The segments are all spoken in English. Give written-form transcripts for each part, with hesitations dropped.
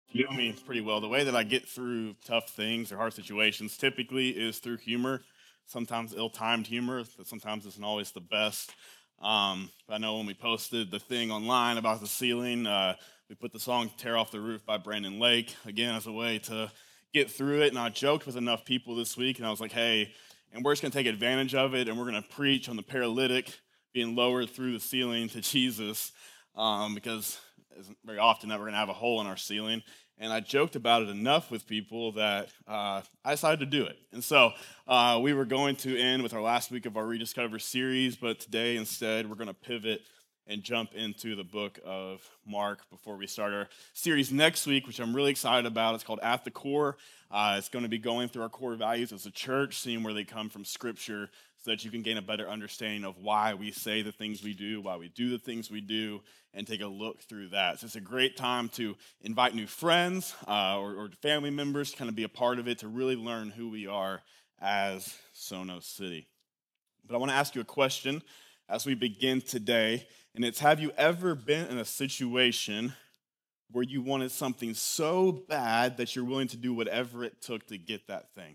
You know me pretty well. The way that I get through tough things or hard situations typically is through humor. Sometimes ill-timed humor, but sometimes isn't always the best. But I know when we posted the thing online about the ceiling, we put the song "Tear Off the Roof" by Brandon Lake again as a way to get through it. And I joked with enough people this week, and I was like, "Hey, and we're just going to take advantage of it, and we're going to preach on the paralytic being lowered through the ceiling to Jesus, because it's very often that we're going to have a hole in our ceiling." And I joked about it enough with people that I decided to do it. And so we were going to end with our last week of our Rediscover series, but today instead we're going to pivot and jump into the book of Mark before we start our series next week, which I'm really excited about. It's called At the Core. It's going to be going through our core values as a church, seeing where they come from Scripture, so that you can gain a better understanding of why we say the things we do, why we do the things we do, and take a look through that. So it's a great time to invite new friends or family members to kind of be a part of it, to really learn who we are as Sono City. But I want to ask you a question as we begin today, and it's, have you ever been in a situation where you wanted something so bad that you're willing to do whatever it took to get that thing?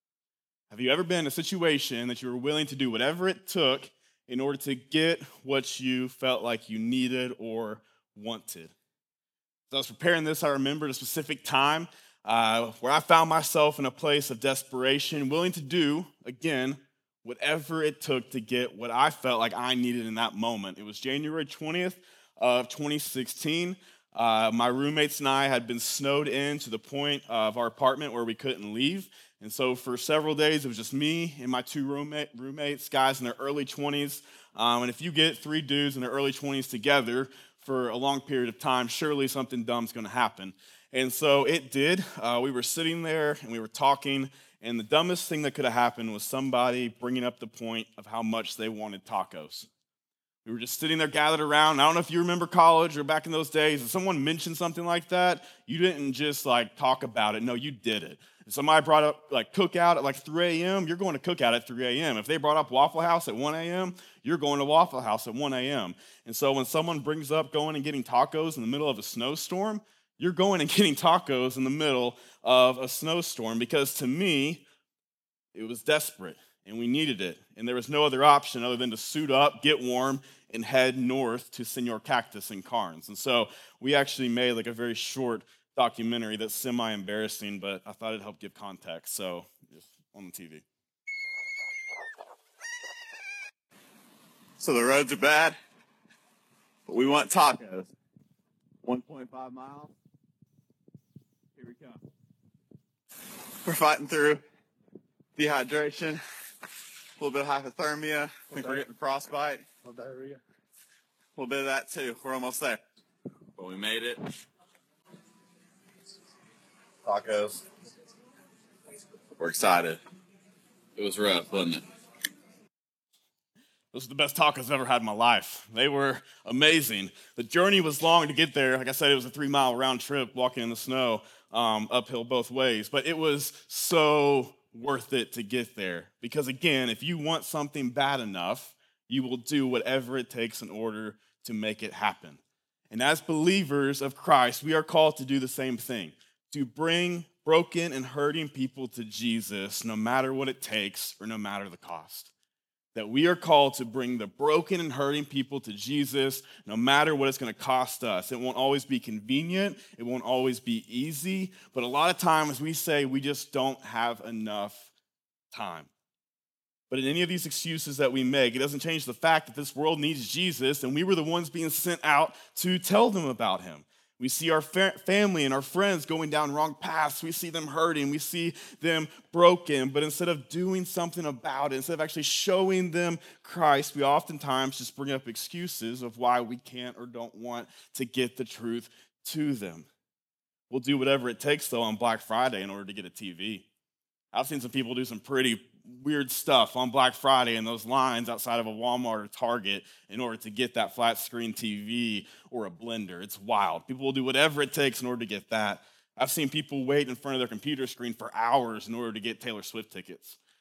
Have you ever been in a situation that you were willing to do whatever it took in order to get what you felt like you needed or wanted? As I was preparing this, I remembered a specific time where I found myself in a place of desperation, willing to do, again, whatever it took to get what I felt like I needed in that moment. It was January 20th of 2016. My roommates and I had been snowed in to the point of our apartment where we couldn't leave. And so for several days, it was just me and my two roommates, guys in their early 20s. And if you get three dudes in their early 20s together for a long period of time, surely something dumb's going to happen. And so it did. We were sitting there and we were talking, and the dumbest thing that could have happened was somebody bringing up the point of how much they wanted tacos. We were just sitting there gathered around. I don't know if you remember college or back in those days. If someone mentioned something like that, you didn't just like talk about it. No, you did it. If somebody brought up like cookout at like 3 a.m., you're going to cookout at 3 a.m. If they brought up Waffle House at 1 a.m., you're going to Waffle House at 1 a.m. And so when someone brings up going and getting tacos in the middle of a snowstorm, you're going and getting tacos in the middle of a snowstorm, because to me, it was desperate and we needed it. And there was no other option other than to suit up, get warm, and head north to Senor Cactus in Carnes. And so we actually made like a very short documentary that's semi-embarrassing, but I thought it'd help give context. So just on the TV. So the roads are bad, but we want tacos. 1.5 miles. Here we come. We're fighting through dehydration, a little bit of hypothermia. I think we're getting frostbite. Diarrhea. A little bit of that too. We're almost there. But we made it. Tacos. We're excited. It was rough, wasn't it? Those are the best tacos I've ever had in my life. They were amazing. The journey was long to get there. Like I said, it was a 3-mile round trip walking in the snow, uphill both ways. But it was so worth it to get there. Because again, if you want something bad enough, you will do whatever it takes in order to make it happen. And as believers of Christ, we are called to do the same thing, to bring broken and hurting people to Jesus, no matter what it takes or no matter the cost. That we are called to bring the broken and hurting people to Jesus, no matter what it's going to cost us. It won't always be convenient. It won't always be easy. But a lot of times we say we just don't have enough time. But in any of these excuses that we make, it doesn't change the fact that this world needs Jesus, and we were the ones being sent out to tell them about him. We see our family and our friends going down wrong paths. We see them hurting. We see them broken. But instead of doing something about it, instead of actually showing them Christ, we oftentimes just bring up excuses of why we can't or don't want to get the truth to them. We'll do whatever it takes, though, on Black Friday in order to get a TV. I've seen some people do some pretty weird stuff on Black Friday in those lines outside of a Walmart or Target in order to get that flat screen TV or a blender. It's wild. People will do whatever it takes in order to get that. I've seen people wait in front of their computer screen for hours in order to get Taylor Swift tickets.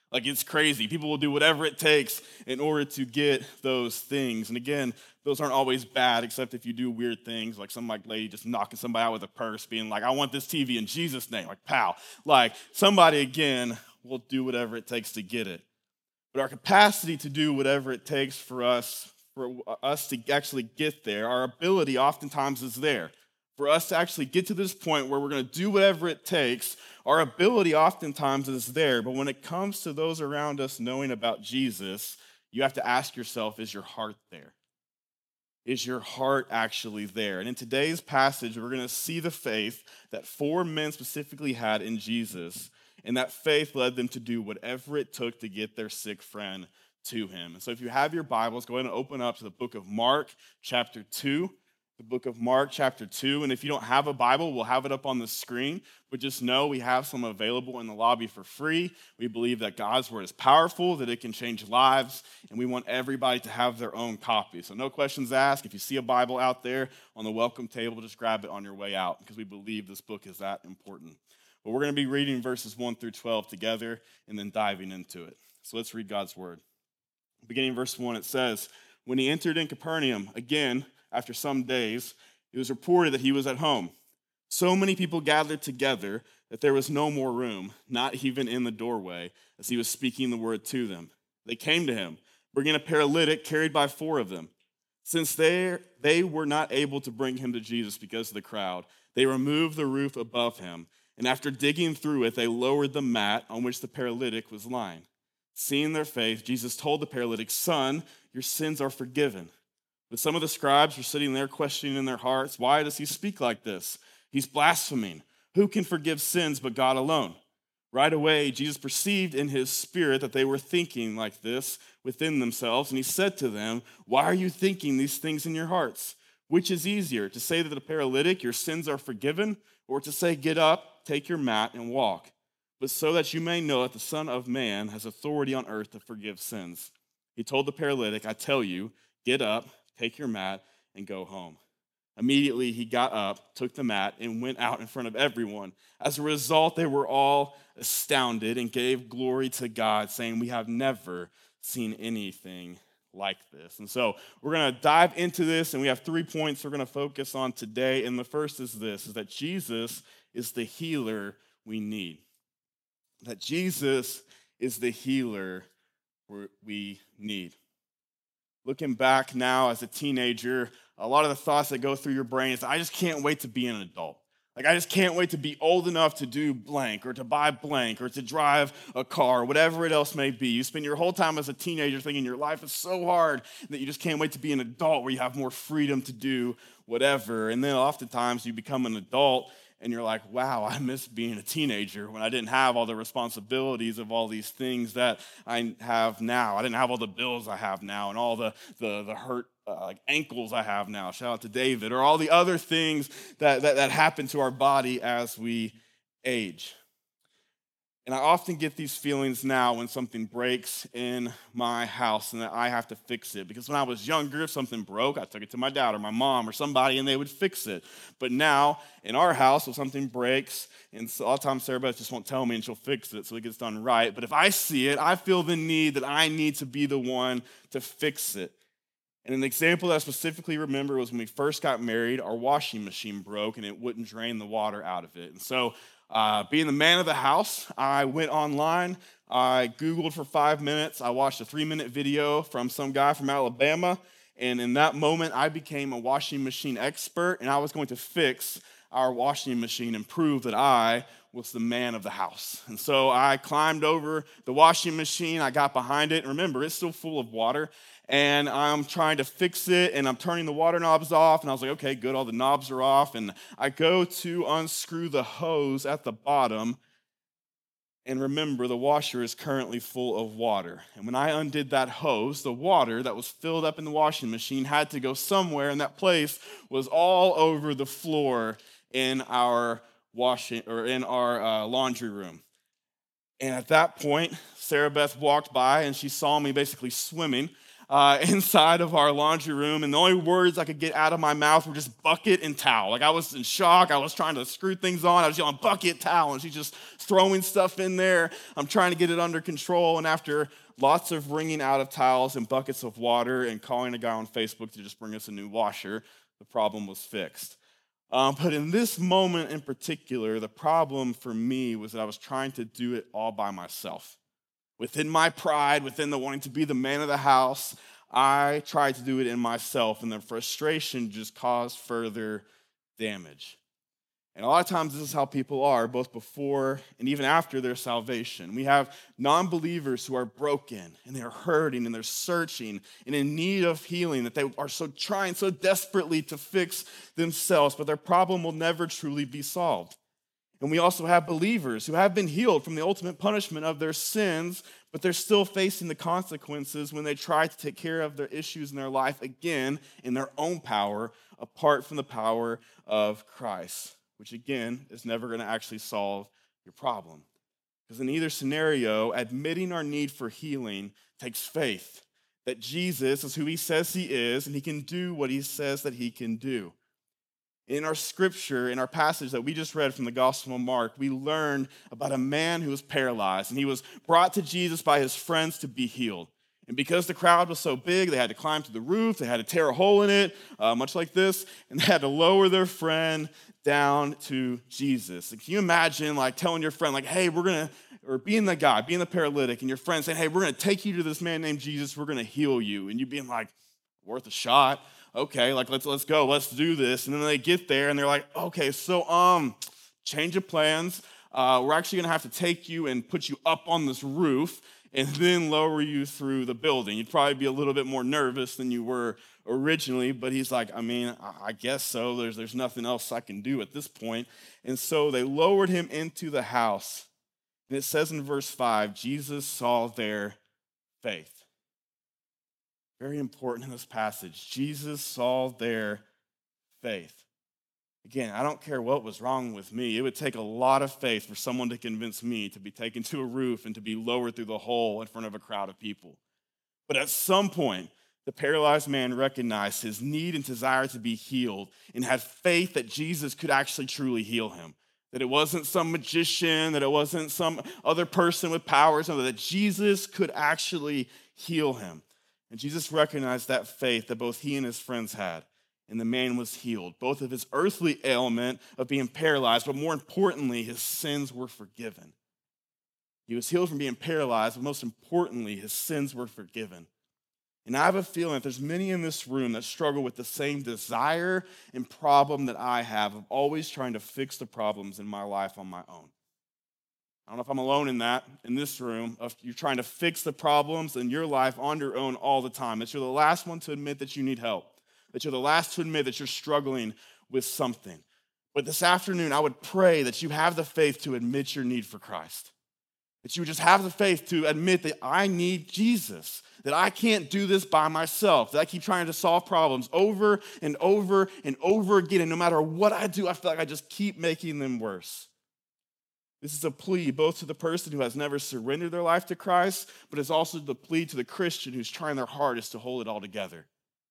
Like, it's crazy. People will do whatever it takes in order to get those things. And again, those aren't always bad, except if you do weird things, like some lady just knocking somebody out with a purse, being like, I want this TV in Jesus' name. Like, pow. Like, somebody, again, will do whatever it takes to get it. But our capacity to do whatever it takes for us to actually get there, our ability oftentimes is there. For us to actually get to this point where we're going to do whatever it takes, our ability oftentimes is there. But when it comes to those around us knowing about Jesus, you have to ask yourself, is your heart there? Is your heart actually there? And in today's passage, we're going to see the faith that 4 men specifically had in Jesus. And that faith led them to do whatever it took to get their sick friend to him. And so if you have your Bibles, go ahead and open up to the book of Mark, chapter 2. The book of Mark, chapter 2. And if you don't have a Bible, we'll have it up on the screen. But just know we have some available in the lobby for free. We believe that God's word is powerful, that it can change lives, and we want everybody to have their own copy. So no questions asked. If you see a Bible out there on the welcome table, just grab it on your way out, because we believe this book is that important. But we're going to be reading verses 1 through 12 together and then diving into it. So let's read God's word. Beginning in verse 1, it says, when he entered in Capernaum, again, after some days, it was reported that he was at home. So many people gathered together that there was no more room, not even in the doorway, as he was speaking the word to them. They came to him, bringing a paralytic carried by 4 of them. Since they were not able to bring him to Jesus because of the crowd, they removed the roof above him, and after digging through it, they lowered the mat on which the paralytic was lying. Seeing their faith, Jesus told the paralytic, son, your sins are forgiven. But some of the scribes were sitting there questioning in their hearts, why does he speak like this? He's blaspheming. Who can forgive sins but God alone? Right away, Jesus perceived in his spirit that they were thinking like this within themselves, and he said to them, why are you thinking these things in your hearts? Which is easier, to say to the paralytic, your sins are forgiven, or to say, get up, take your mat, and walk? But so that you may know that the Son of Man has authority on earth to forgive sins. He told the paralytic, I tell you, get up, take your mat, and go home. Immediately he got up, took the mat, and went out in front of everyone. As a result, they were all astounded and gave glory to God, saying, we have never seen anything like this. And so we're going to dive into this, and we have 3 points we're going to focus on today. And the first is this, is that Jesus is the healer we need. That Jesus is the healer we need. Looking back now as a teenager, a lot of the thoughts that go through your brain is, I just can't wait to be an adult. Like, I just can't wait to be old enough to do blank or to buy blank or to drive a car, whatever it else may be. You spend your whole time as a teenager thinking your life is so hard that you just can't wait to be an adult where you have more freedom to do whatever. And then oftentimes you become an adult and you're like, wow, I miss being a teenager when I didn't have all the responsibilities of all these things that I have now. I didn't have all the bills I have now and all the hurt like ankles I have now. Shout out to David. Or all the other things that happen to our body as we age. And I often get these feelings now when something breaks in my house and that I have to fix it. Because when I was younger, if something broke, I took it to my dad or my mom or somebody and they would fix it. But now, in our house, if something breaks, and so a lot of times Sarah Beth just won't tell me and she'll fix it so it gets done right. But if I see it, I feel the need that I need to be the one to fix it. And an example that I specifically remember was when we first got married, our washing machine broke and it wouldn't drain the water out of it. And so being the man of the house, I went online, I Googled for 5 minutes, I watched a 3-minute video from some guy from Alabama, and in that moment, I became a washing machine expert, and I was going to fix our washing machine and prove that I was the man of the house. And so I climbed over the washing machine, I got behind it, and remember, it's still full of water, and I'm trying to fix it, and I'm turning the water knobs off, and I was like, okay, good, all the knobs are off, and I go to unscrew the hose at the bottom, and remember, the washer is currently full of water. And when I undid that hose, the water that was filled up in the washing machine had to go somewhere, and that place was all over the floor in our laundry room. And at that point, Sarah Beth walked by, and she saw me basically swimming. inside of our laundry room, and the only words I could get out of my mouth were just bucket and towel. Like I was in shock. I was trying to screw things on. I was yelling bucket, towel, and she's just throwing stuff in there. I'm trying to get it under control, and after lots of wringing out of towels and buckets of water and calling a guy on Facebook to just bring us a new washer, the problem was fixed. But in this moment in particular, the problem for me was that I was trying to do it all by myself. Within my pride, within the wanting to be the man of the house, I tried to do it in myself, and the frustration just caused further damage. And a lot of times this is how people are, both before and even after their salvation. We have non-believers who are broken, and they're hurting, and they're searching, and in need of healing, that they are trying so desperately to fix themselves, but their problem will never truly be solved. And we also have believers who have been healed from the ultimate punishment of their sins, but they're still facing the consequences when they try to take care of their issues in their life again in their own power, apart from the power of Christ, which again is never going to actually solve your problem. Because in either scenario, admitting our need for healing takes faith that Jesus is who he says he is, and he can do what he says that he can do. In our scripture, in our passage that we just read from the Gospel of Mark, we learned about a man who was paralyzed, and he was brought to Jesus by his friends to be healed. And because the crowd was so big, they had to climb to the roof, they had to tear a hole in it, much like this, and they had to lower their friend down to Jesus. And can you imagine like telling your friend, like, hey, or being the guy, being the paralytic, and your friend saying, hey, we're going to take you to this man named Jesus, we're going to heal you. And you being like, worth a shot. Okay, like let's go, let's do this. And then they get there and they're like, okay, so change of plans. We're actually gonna have to take you and put you up on this roof and then lower you through the building. You'd probably be a little bit more nervous than you were originally, but he's like, I guess so. There's nothing else I can do at this point. And so they lowered him into the house. And it says in verse 5, Jesus saw their faith. Very important in this passage. Jesus saw their faith. Again, I don't care what was wrong with me. It would take a lot of faith for someone to convince me to be taken to a roof and to be lowered through the hole in front of a crowd of people. But at some point, the paralyzed man recognized his need and desire to be healed and had faith that Jesus could actually truly heal him. That it wasn't some magician, that it wasn't some other person with powers, that Jesus could actually heal him. And Jesus recognized that faith that both he and his friends had, and the man was healed. Both of his earthly ailment of being paralyzed, but more importantly, his sins were forgiven. He was healed from being paralyzed, but most importantly, his sins were forgiven. And I have a feeling that there's many in this room that struggle with the same desire and problem that I have of always trying to fix the problems in my life on my own. I don't know if I'm alone in that, in this room, of you're trying to fix the problems in your life on your own all the time. That you're the last one to admit that you need help. That you're the last to admit that you're struggling with something. But this afternoon, I would pray that you have the faith to admit your need for Christ. That you would just have the faith to admit that I need Jesus. That I can't do this by myself. That I keep trying to solve problems over and over and over again. And no matter what I do, I feel like I just keep making them worse. This is a plea both to the person who has never surrendered their life to Christ, but it's also the plea to the Christian who's trying their hardest to hold it all together.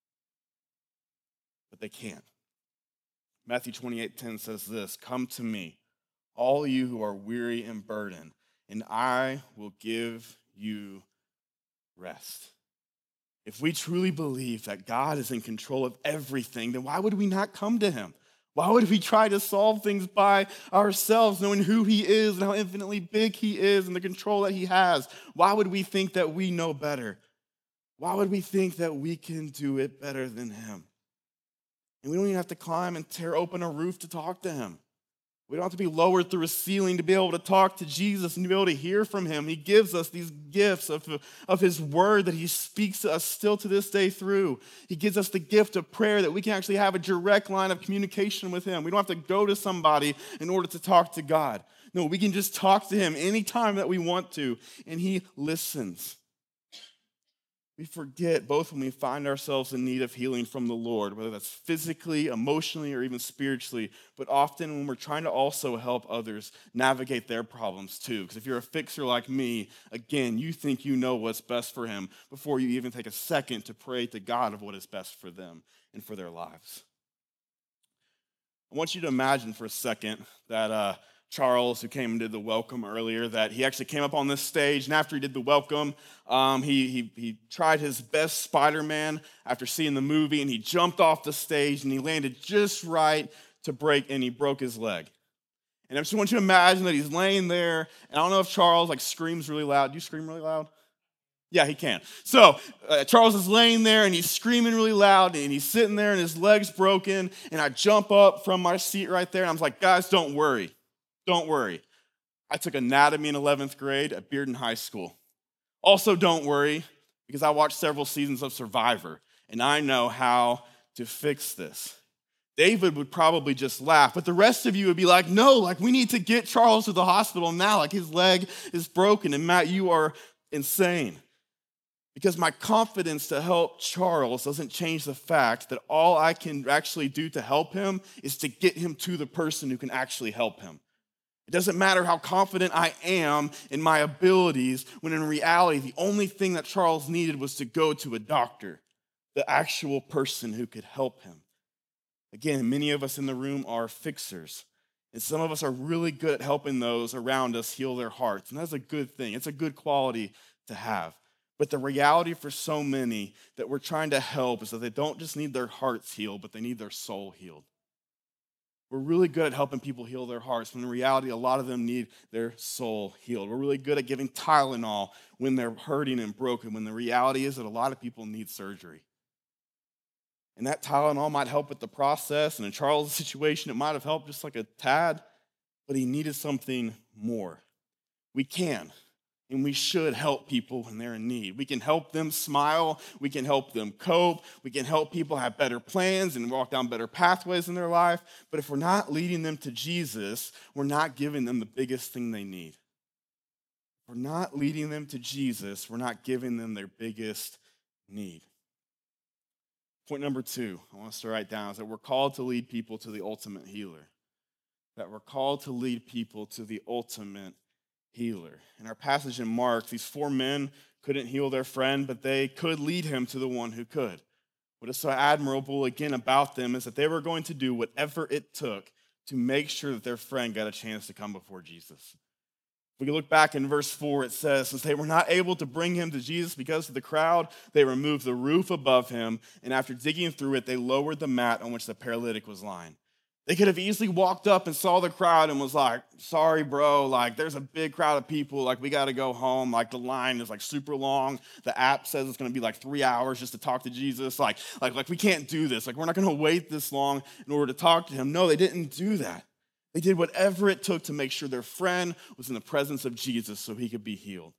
But they can't. Matthew 28:10 says this, "Come to me, all you who are weary and burdened, and I will give you rest." If we truly believe that God is in control of everything, then why would we not come to him? Why would we try to solve things by ourselves, knowing who he is and how infinitely big he is and the control that he has? Why would we think that we know better? Why would we think that we can do it better than him? And we don't even have to climb and tear open a roof to talk to him. We don't have to be lowered through a ceiling to be able to talk to Jesus and to be able to hear from him. He gives us these gifts of his word that he speaks to us still to this day through. He gives us the gift of prayer that we can actually have a direct line of communication with him. We don't have to go to somebody in order to talk to God. No, we can just talk to him anytime that we want to, and he listens. We forget both when we find ourselves in need of healing from the Lord, whether that's physically, emotionally, or even spiritually, but often when we're trying to also help others navigate their problems too. Because if you're a fixer like me, again, you think you know what's best for him before you even take a second to pray to God of what is best for them and for their lives. I want you to imagine for a second that Charles, who came and did the welcome earlier, that he actually came up on this stage, and after he did the welcome, he tried his best Spider-Man after seeing the movie, and he jumped off the stage, and he landed just right to break, and he broke his leg. And I just want you to imagine that he's laying there, and I don't know if Charles screams really loud. Do you scream really loud? Yeah, he can. So Charles is laying there and he's screaming really loud and he's sitting there and his leg's broken. And I jump up from my seat right there and I'm like, guys, don't worry. Don't worry. I took anatomy in 11th grade at Bearden High School. Also, don't worry because I watched several seasons of Survivor and I know how to fix this. David would probably just laugh, but the rest of you would be like, no, like we need to get Charles to the hospital now. Like his leg is broken. And Matt, you are insane. Because my confidence to help Charles doesn't change the fact that all I can actually do to help him is to get him to the person who can actually help him. It doesn't matter how confident I am in my abilities, when in reality, the only thing that Charles needed was to go to a doctor, the actual person who could help him. Again, many of us in the room are fixers, and some of us are really good at helping those around us heal their hearts, and that's a good thing. It's a good quality to have. But the reality for so many that we're trying to help is that they don't just need their hearts healed, but they need their soul healed. We're really good at helping people heal their hearts, when in reality, a lot of them need their soul healed. We're really good at giving Tylenol when they're hurting and broken, when the reality is that a lot of people need surgery. And that Tylenol might help with the process, and in Charles' situation, it might have helped just like a tad, but he needed something more. We can. And we should help people when they're in need. We can help them smile. We can help them cope. We can help people have better plans and walk down better pathways in their life. But if we're not leading them to Jesus, we're not giving them the biggest thing they need. If we're not leading them to Jesus, we're not giving them their biggest need. Point number 2, I want us to write down, is that we're called to lead people to the ultimate healer. That we're called to lead people to the ultimate healer. In our passage in Mark, these 4 men couldn't heal their friend, but they could lead him to the one who could. What is so admirable again about them is that they were going to do whatever it took to make sure that their friend got a chance to come before Jesus. If we look back in verse 4, it says, since they were not able to bring him to Jesus because of the crowd, they removed the roof above him, and after digging through it, they lowered the mat on which the paralytic was lying. They could have easily walked up and saw the crowd and was like, sorry, bro, like there's a big crowd of people, like we got to go home, like the line is like super long. The app says it's going to be like 3 hours just to talk to Jesus. Like we can't do this. Like we're not going to wait this long in order to talk to him. No, they didn't do that. They did whatever it took to make sure their friend was in the presence of Jesus so he could be healed.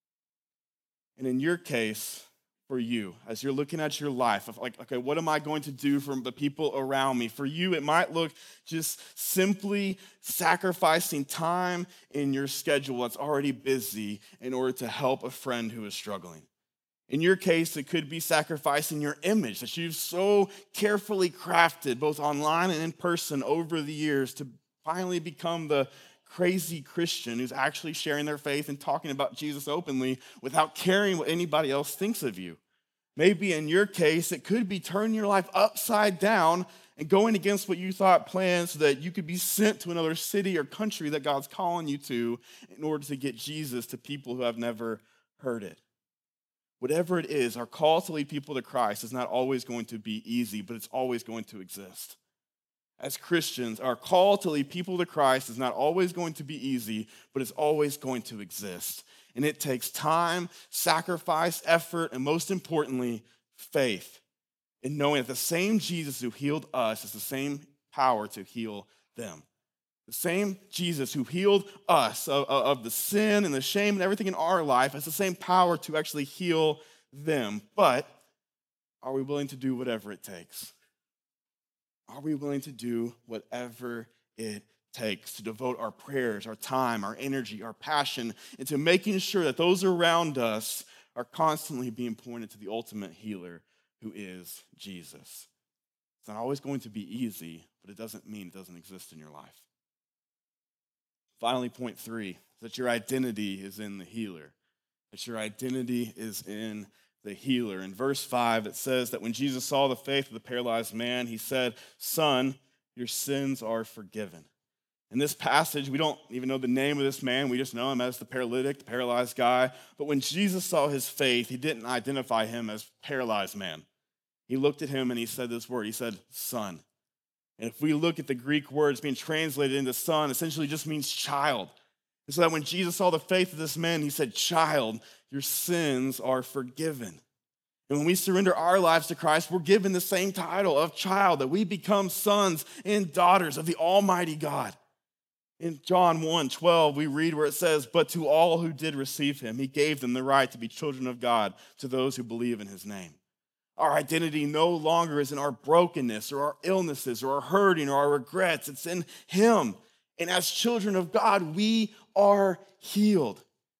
And in your case, for you, as you're looking at your life, of like, okay, what am I going to do for the people around me? For you, it might look just simply sacrificing time in your schedule that's already busy in order to help a friend who is struggling. In your case, it could be sacrificing your image that you've so carefully crafted, both online and in person over the years, to finally become the crazy Christian who's actually sharing their faith and talking about Jesus openly without caring what anybody else thinks of you. Maybe in your case, it could be turning your life upside down and going against what you thought planned so that you could be sent to another city or country that God's calling you to in order to get Jesus to people who have never heard it. Whatever it is, our call to lead people to Christ is not always going to be easy, but it's always going to exist. As Christians, our call to lead people to Christ is not always going to be easy, but it's always going to exist. And it takes time, sacrifice, effort, and most importantly, faith in knowing that the same Jesus who healed us has the same power to heal them. The same Jesus who healed us of the sin and the shame and everything in our life has the same power to actually heal them. But are we willing to do whatever it takes? Are we willing to do whatever it takes to devote our prayers, our time, our energy, our passion into making sure that those around us are constantly being pointed to the ultimate healer, who is Jesus. It's not always going to be easy, but it doesn't mean it doesn't exist in your life. Finally, point 3 is that your identity is in the healer. That your identity is in the healer. In verse 5, it says that when Jesus saw the faith of the paralyzed man, he said, "Son, your sins are forgiven." In this passage, we don't even know the name of this man. We just know him as the paralytic, the paralyzed guy. But when Jesus saw his faith, he didn't identify him as paralyzed man. He looked at him and he said this word. He said, "Son." And if we look at the Greek words being translated into son, essentially just means child. And so that when Jesus saw the faith of this man, he said, "Child, your sins are forgiven." And when we surrender our lives to Christ, we're given the same title of child, that we become sons and daughters of the Almighty God. In John 1:12, we read where it says, "But to all who did receive him, he gave them the right to be children of God, to those who believe in his name." Our identity no longer is in our brokenness or our illnesses or our hurting or our regrets. It's in him. And as children of God, we are healed.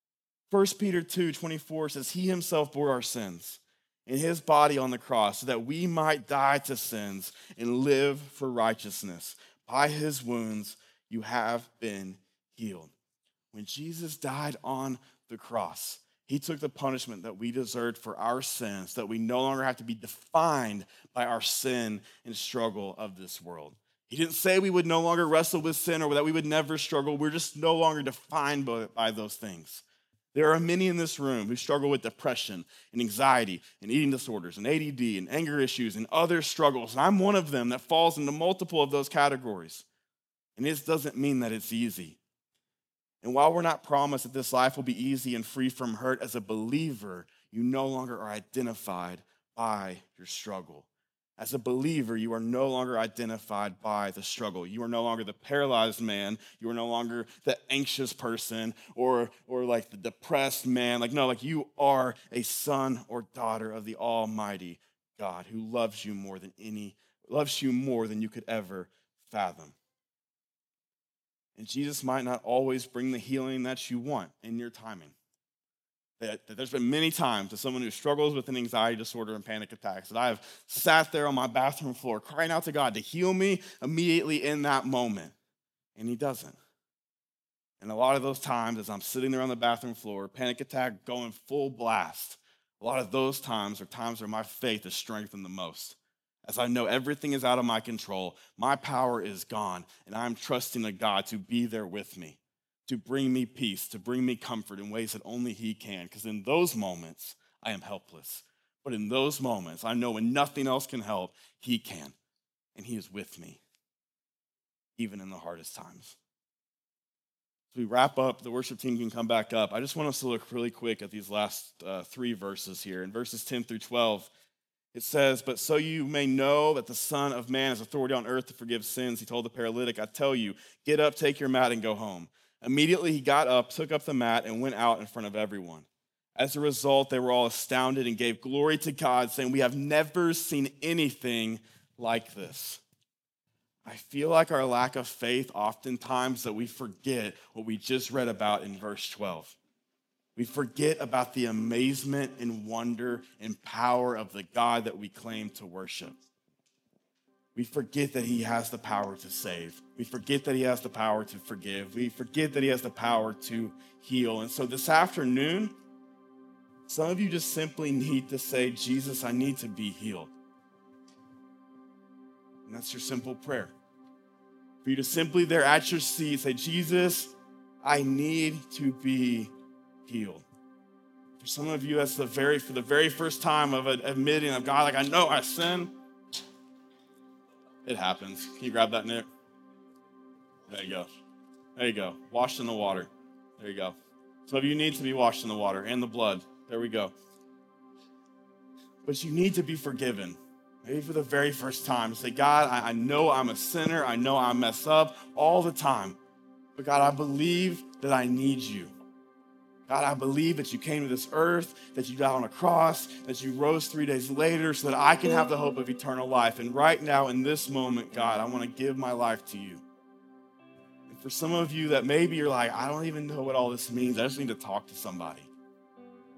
1 Peter 2:24 says, "He himself bore our sins in his body on the cross, so that we might die to sins and live for righteousness. By his wounds you have been healed." When Jesus died on the cross, he took the punishment that we deserved for our sins, that we no longer have to be defined by our sin and struggle of this world. He didn't say we would no longer wrestle with sin or that we would never struggle. We're just no longer defined by those things. There are many in this room who struggle with depression and anxiety and eating disorders and ADD and anger issues and other struggles. And I'm one of them that falls into multiple of those categories. And this doesn't mean that it's easy. And while we're not promised that this life will be easy and free from hurt, as a believer, you no longer are identified by your struggle. As a believer, you are no longer identified by the struggle. You are no longer the paralyzed man. You are no longer the anxious person or like the depressed man. You are a son or daughter of the Almighty God, who loves you more than you could ever fathom. And Jesus might not always bring the healing that you want in your timing. That there's been many times as someone who struggles with an anxiety disorder and panic attacks that I have sat there on my bathroom floor crying out to God to heal me immediately in that moment. And he doesn't. And a lot of those times as I'm sitting there on the bathroom floor, panic attack going full blast, a lot of those times are times where my faith is strengthened the most. As I know everything is out of my control, my power is gone, and I'm trusting a God to be there with me, to bring me peace, to bring me comfort in ways that only he can. Because in those moments, I am helpless. But in those moments, I know when nothing else can help, he can. And he is with me, even in the hardest times. As we wrap up, the worship team can come back up. I just want us to look really quick at these last 3 verses here. In verses 10 through 12, it says, "But so you may know that the Son of Man has authority on earth to forgive sins, he told the paralytic, I tell you, get up, take your mat, and go home. Immediately he got up, took up the mat, and went out in front of everyone. As a result, they were all astounded and gave glory to God, saying, we have never seen anything like this." I feel like our lack of faith oftentimes that we forget what we just read about in verse 12. We forget about the amazement and wonder and power of the God that we claim to worship. We forget that he has the power to save. We forget that he has the power to forgive. We forget that he has the power to heal. And so this afternoon, some of you just simply need to say, "Jesus, I need to be healed." And that's your simple prayer. For you to simply there at your seat say, "Jesus, I need to be healed." For some of you, that's for the very first time of admitting of God, I know I sin. It happens. Can you grab that, Nick? There you go. There you go. Washed in the water. There you go. Some of you need to be washed in the water and the blood. There we go. But you need to be forgiven. Maybe for the very first time. Say, "God, I know I'm a sinner. I know I mess up all the time. But God, I believe that I need you. God, I believe that you came to this earth, that you died on a cross, that you rose 3 days later so that I can have the hope of eternal life. And right now, in this moment, God, I want to give my life to you." And for some of you that maybe you're like, "I don't even know what all this means. I just need to talk to somebody."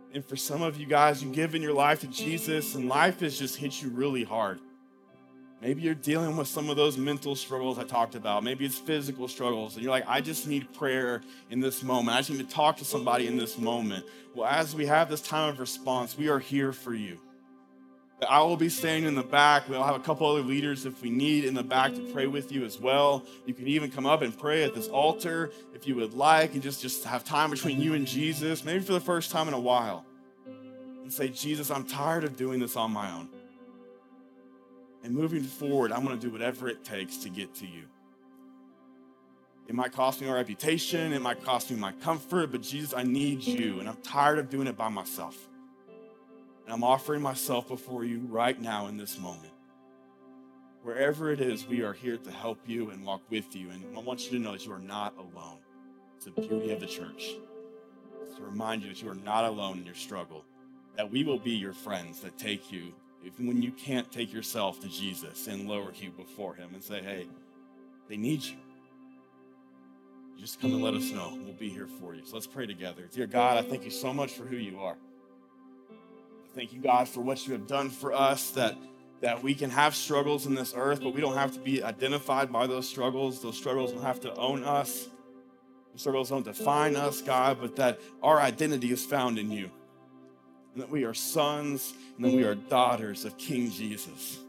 And for some of you guys, you've given your life to Jesus and life has just hit you really hard. Maybe you're dealing with some of those mental struggles I talked about. Maybe it's physical struggles. And you're like, I just need prayer in this moment. I just need to talk to somebody in this moment. Well, as we have this time of response, we are here for you. I will be staying in the back. We'll have a couple other leaders if we need in the back to pray with you as well. You can even come up and pray at this altar if you would like and just have time between you and Jesus, maybe for the first time in a while. And say, Jesus, I'm tired of doing this on my own. And moving forward, I'm going to do whatever it takes to get to you. It might cost me my reputation. It might cost me my comfort. But Jesus, I need you. And I'm tired of doing it by myself. And I'm offering myself before you right now in this moment. Wherever it is, we are here to help you and walk with you. And I want you to know that you are not alone. It's the beauty of the church. It's to remind you that you are not alone in your struggle. That we will be your friends that take you even when you can't take yourself to Jesus and lower you before him and say, hey, they need you. Just come and let us know. We'll be here for you. So let's pray together. Dear God, I thank you so much for who you are. I thank you, God, for what you have done for us, that we can have struggles in this earth, but we don't have to be identified by those struggles. Those struggles don't have to own us. Those struggles don't define us, God, but that our identity is found in you. And that we are sons and that we are daughters of King Jesus.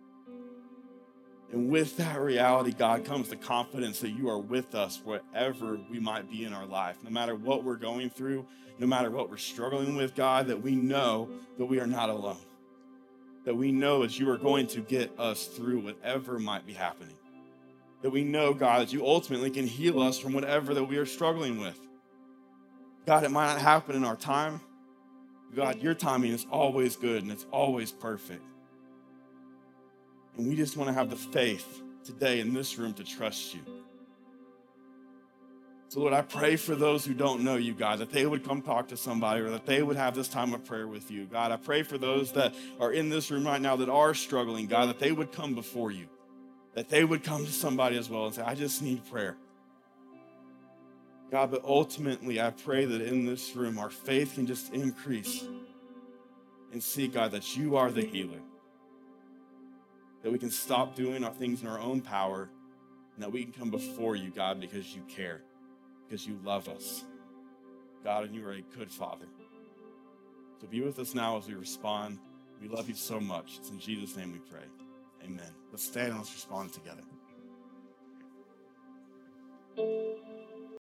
And with that reality, God, comes the confidence that you are with us wherever we might be in our life. No matter what we're going through, no matter what we're struggling with, God, that we know that we are not alone. That we know that you are going to get us through whatever might be happening. That we know, God, that you ultimately can heal us from whatever that we are struggling with. God, it might not happen in our time. God, your timing is always good and it's always perfect. And we just want to have the faith today in this room to trust you. So Lord, I pray for those who don't know you, God, that they would come talk to somebody or that they would have this time of prayer with you. God, I pray for those that are in this room right now that are struggling, God, that they would come before you. That they would come to somebody as well and say, I just need prayer. God, but ultimately, I pray that in this room, our faith can just increase and see, God, that you are the healer. That we can stop doing our things in our own power and that we can come before you, God, because you care, because you love us. God, and you are a good Father. So be with us now as we respond. We love you so much. It's in Jesus' name we pray. Amen. Let's stand and let's respond together.